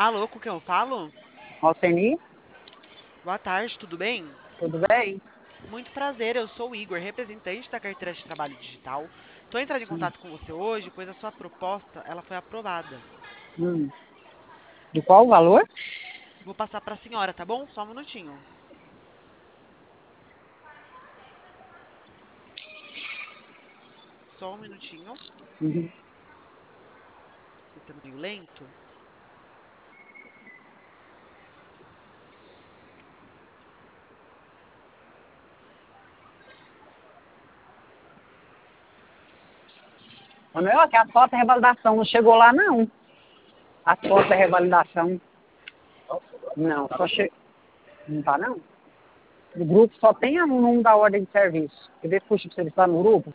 Alô, com quem eu falo? Alceni, Boa tarde, tudo bem? tudo bem? Muito prazer, eu sou o Igor, representante da carteira de trabalho digital. Estou entrando em Sim. contato com você hoje, pois a sua proposta ela foi aprovada. Hum. De qual o valor? Vou passar para a senhora, tá bom? Só um minutinho. Só um minutinho. Uhum. O sistema é meio lento. Manuel, aqui as fotos da revalidação não chegou lá, não. As fotos da revalidação. Não, só chegou. Não tá, não? No grupo só tem o nome da ordem de serviço. Quer ver, puxa, pra você estar no grupo?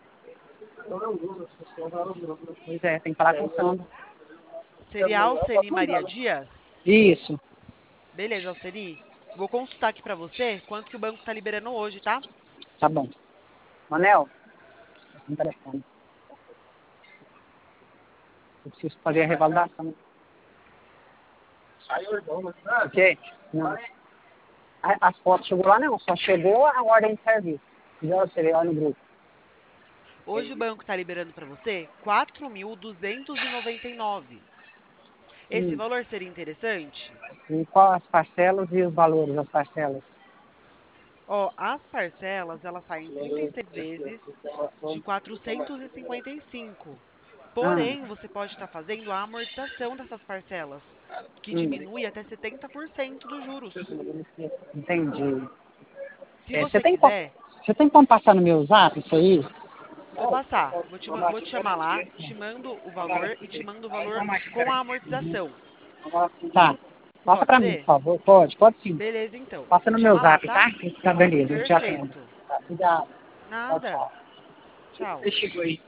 Pois é, tem que falar com o Sandro. Seria Alceni Maria Dias? Isso. Beleza, Alceni. Vou consultar aqui para você quanto que o banco está liberando hoje, tá? Tá bom. Manel, um telefone. Eu preciso fazer a revalidação. O quê? Não. As fotos chegou lá, não. Só chegou a ordem de serviço. Já você vê lá no grupo. Hoje o banco está liberando para você 4.299. Esse Hum. valor seria interessante? E qual as parcelas e os valores das parcelas? Ó, as parcelas, elas saem 36 vezes de 455. Ah, Porém, você pode estar fazendo a amortização dessas parcelas, que hum, diminui até 70% dos juros. entendi. Se É, você quiser, você tem como passar no meu zap isso aí? vou passar. Vou te chamar lá, te mando o valor e te mando o valor com a amortização. Tá. Passa Pode pra mim, por ser? favor. Pode sim. Beleza, então. Passa Vou no te meu chamar lá, zap, tá? tá? Tá, beleza, eu te atendo. Perfeito. Tá, obrigado. Tchau, Nada. tchau. Tchau. Você chegou aí.